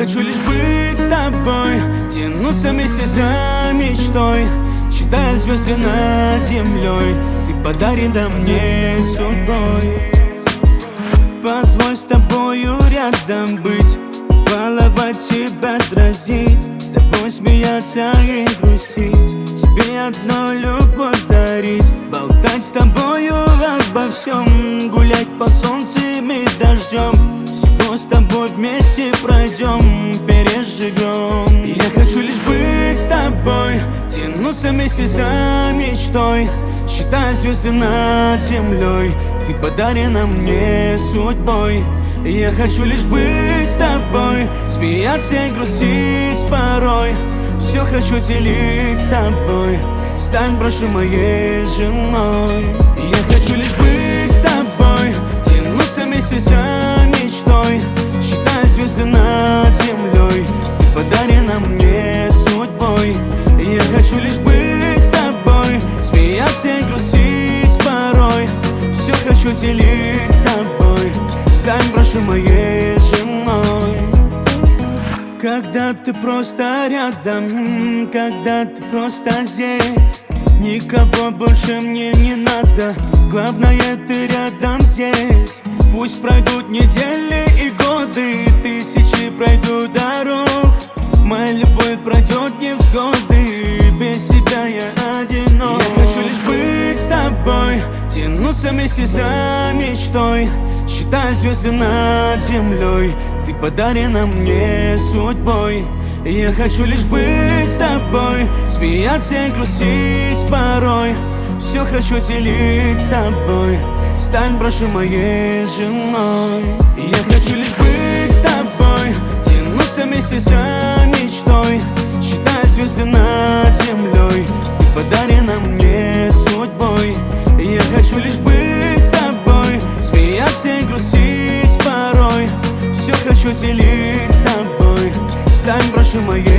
хочу лишь быть с тобой, тянуться вместе за мечтой, считая звезды над землей. Ты подарена мне судьбой. Позволь с тобою рядом быть, баловать тебя, дразнить, с тобой смеяться и грустить, тебе одну любовь дарить, болтать с тобою обо всем, гулять по солнцу и дождем, всего с тобой вместе пройдем, переживем. Я хочу лишь быть с тобой, тянуться вместе за мечтой, считая звезды над землей. Ты подарена мне судьбой. Я хочу лишь быть с тобой, смеяться и грустить порой, все хочу делить с тобой, стань броши моей женой. Я хочу лишь быть с тобой, тянуться вместе за мечтой, считая звезды над землей. Ты подарена мне судьбой. Я хочу лишь быть с тобой, смеяться и грустить порой, все хочу делить с тобой, стань броши моей женой. Когда ты просто рядом, когда ты просто здесь, никого больше мне не надо, главное ты рядом здесь. Пусть пройдут недели и годы, тысячи пройдут дорог, моя любовь пройдет невзгоды, без тебя я одинок. Я хочу лишь быть с тобой, тянуться вместе за мечтой, считая звезды над землей. Ты подарена мне судьбой. Я хочу лишь быть с тобой, смеяться и грустить порой, все хочу делить с тобой, стань броши моей женой. Я хочу лишь быть с тобой, тянуться вместе за мечтой, считая звезды над землей. Ты подарена мне судьбой. Я хочу лишь быть с тобой, смеяться и грустить порой, все хочу делить с тобой, стань броши моей